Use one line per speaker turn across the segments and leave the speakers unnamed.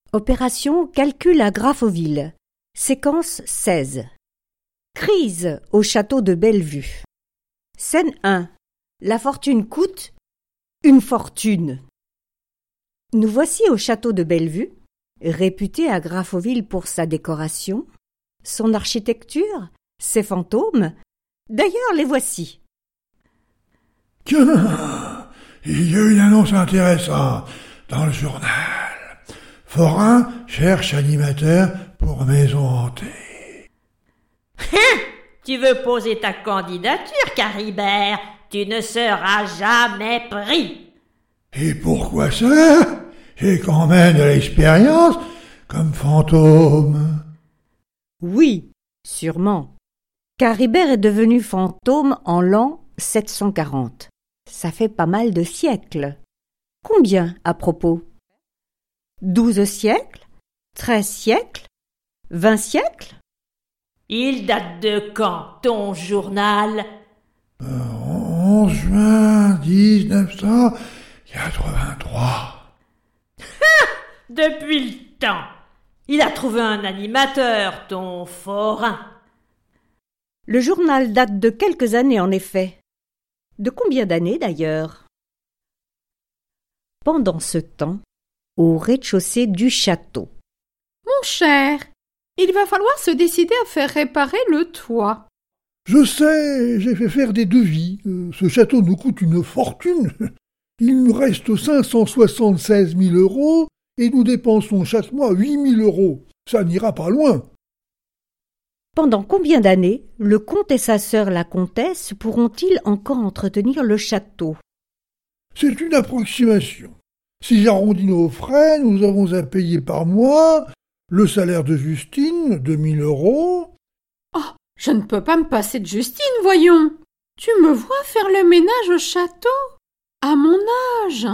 Opération calcul à Graffoville. Séquence 16. Crise au château de Bellevue. Scène 1. La fortune coûte une fortune. Nous voici au château de Bellevue, réputé à Graffoville pour sa décoration, son architecture, ses fantômes. D'ailleurs, les voici.
Tiens, il y a une annonce intéressante dans le journal. Forain cherche animateur pour maison hantée.
Tu veux poser ta candidature, Caribert? Tu ne seras jamais pris.
Et pourquoi ça? J'ai quand même de l'expérience comme fantôme.
Oui, sûrement. Caribert est devenu fantôme en l'an 740. Ça fait pas mal de siècles. Combien, à propos? 12 siècles? 13 siècles? 20 siècles?
Il date de quand, ton journal?
11 juin 1983.
Depuis le temps. Il a trouvé un animateur, ton forain.
Le journal date de quelques années, en effet. De combien d'années, d'ailleurs? Pendant ce temps, au rez-de-chaussée du château.
Mon cher, il va falloir se décider à faire réparer le toit.
Je sais, j'ai fait faire des devis. Ce château nous coûte une fortune. Il nous reste 576 000 € et nous dépensons chaque mois 8 000 €. Ça n'ira pas loin.
Pendant combien d'années le comte et sa sœur la comtesse pourront-ils encore entretenir le château?
C'est une approximation. Si j'arrondis nos frais, nous avons à payer par mois le salaire de Justine, 2 000 €.
Oh, je ne peux pas me passer de Justine, voyons. Tu me vois faire le ménage au château? À mon âge.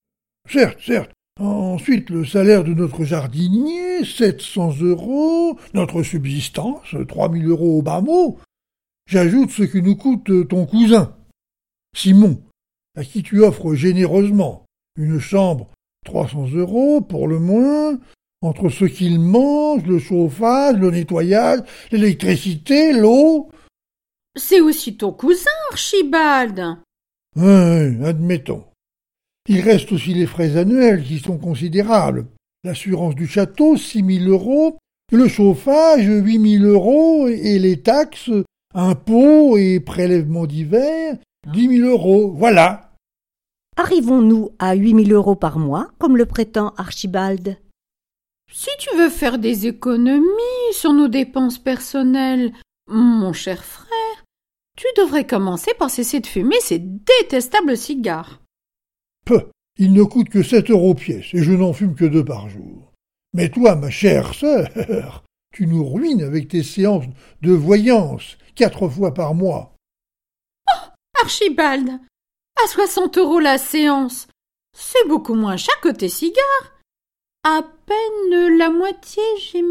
Certes. Ensuite, le salaire de notre jardinier, 700 €, notre subsistance, 3 000 € au bas mot. J'ajoute ce que nous coûte ton cousin, Simon, à qui tu offres généreusement une chambre, 300 € pour le moins, entre ce qu'il mange, le chauffage, le nettoyage, l'électricité, l'eau.
C'est aussi ton cousin, Archibald.
Oui, admettons. Il reste aussi les frais annuels qui sont considérables. L'assurance du château, 6 000 €, le chauffage, 8 000 € et les taxes, impôts et prélèvements divers, 10 000 €. Voilà.
Arrivons-nous à 8 000 € par mois, comme le prétend Archibald?
Si tu veux faire des économies sur nos dépenses personnelles, mon cher frère, tu devrais commencer par cesser de fumer ces détestables cigares.
Peu, il ne coûte que 7 € pièce, et je n'en fume que 2 par jour. Mais toi, ma chère sœur, tu nous ruines avec tes séances de voyance, 4 fois par mois.
Oh, Archibald, à 60 € la séance, c'est beaucoup moins cher que tes cigares. À peine la moitié,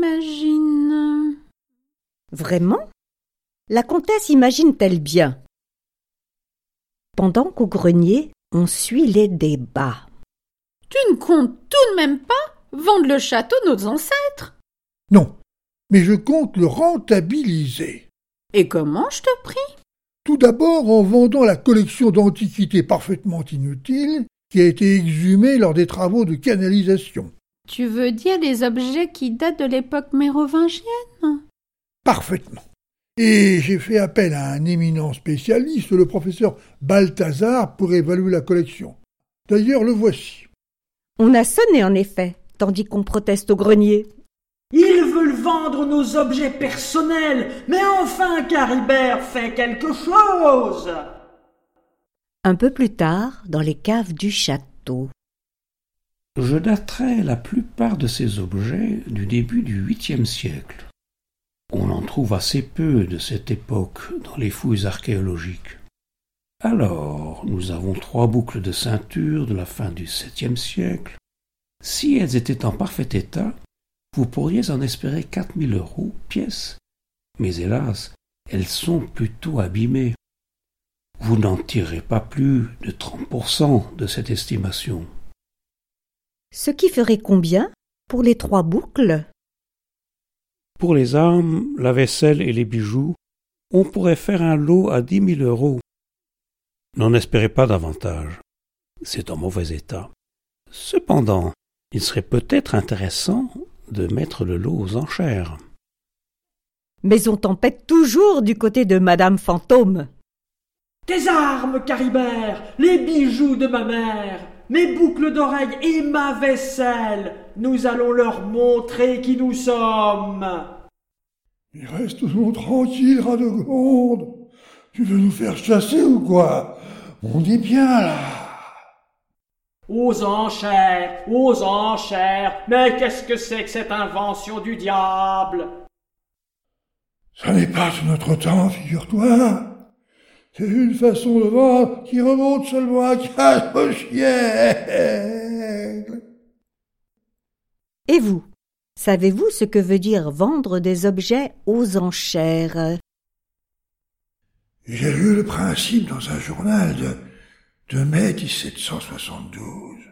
j'imagine.
Vraiment? La comtesse imagine-t-elle bien? Pendant qu'au grenier, on suit les débats.
Tu ne comptes tout de même pas vendre le château de nos ancêtres?
Non, mais je compte le rentabiliser.
Et comment, je te prie?
Tout d'abord en vendant la collection d'antiquités parfaitement inutiles qui a été exhumée lors des travaux de canalisation.
Tu veux dire les objets qui datent de l'époque mérovingienne?
Parfaitement. Et j'ai fait appel à un éminent spécialiste, le professeur Balthazar, pour évaluer la collection. D'ailleurs, le voici.
On a sonné en effet, tandis qu'on proteste au grenier.
Ils veulent vendre nos objets personnels, mais enfin, Caribert, fais quelque chose!
Un peu plus tard, dans les caves du château.
Je daterai la plupart de ces objets du début du 8e siècle. On en trouve assez peu de cette époque dans les fouilles archéologiques. Alors, nous avons 3 boucles de ceinture de la fin du 7e siècle. Si elles étaient en parfait état, vous pourriez en espérer 4 000 € pièce. Mais hélas, elles sont plutôt abîmées. Vous n'en tirerez pas plus de 30% de cette estimation.
Ce qui ferait combien? Pour les 3 boucles?
Pour les armes, la vaisselle et les bijoux, on pourrait faire un lot à 10 000 euros. N'en espérez pas davantage. C'est en mauvais état. Cependant, il serait peut-être intéressant de mettre le lot aux enchères.
Mais on tempête toujours du côté de Madame Fantôme.
Tes armes, Caribert, les bijoux de ma mère, mes boucles d'oreilles et ma vaisselle, nous allons leur montrer qui nous sommes.
Mais reste-nous tranquille, Radegonde. Tu veux nous faire chasser ou quoi? On est bien là.
Aux enchères, mais qu'est-ce que c'est que cette invention du diable?
Ça n'est pas de notre temps, figure-toi. C'est une façon de vendre qui remonte seulement à 4 siècles.
Et vous, savez-vous ce que veut dire vendre des objets aux enchères?
J'ai lu le principe dans un journal de mai 1772.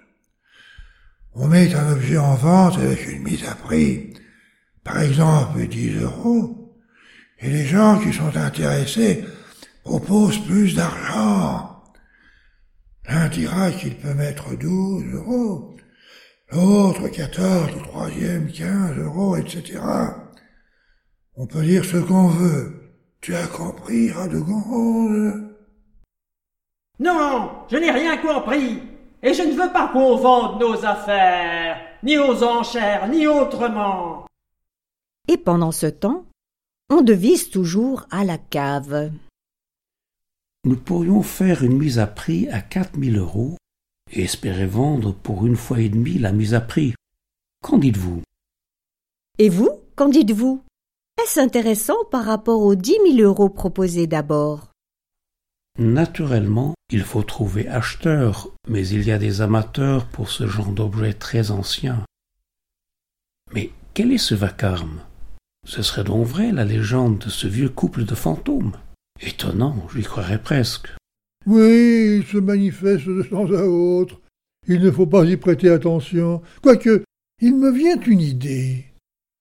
On met un objet en vente avec une mise à prix, par exemple 10 euros, et les gens qui sont intéressés proposent plus d'argent. L'un dira qu'il peut mettre 12 euros, l'autre 14, le troisième 15 euros, etc. On peut dire ce qu'on veut. Tu as compris, Radegonde?
Non, je n'ai rien compris, et je ne veux pas qu'on vende nos affaires, ni aux enchères, ni autrement.
Et pendant ce temps, on devise toujours à la cave.
Nous pourrions faire une mise à prix à 4 000 euros et espérer vendre pour 1 fois et demie la mise à prix. Qu'en dites-vous?
Et vous, qu'en dites-vous? Est-ce intéressant par rapport aux 10 000 euros proposés d'abord?
Naturellement, il faut trouver acheteur, mais il y a des amateurs pour ce genre d'objets très anciens. Mais quel est ce vacarme? Ce serait donc vrai la légende de ce vieux couple de fantômes? Étonnant, j'y croirais presque.
Oui, il se manifeste de temps à autre. Il ne faut pas y prêter attention. Quoique, il me vient une idée.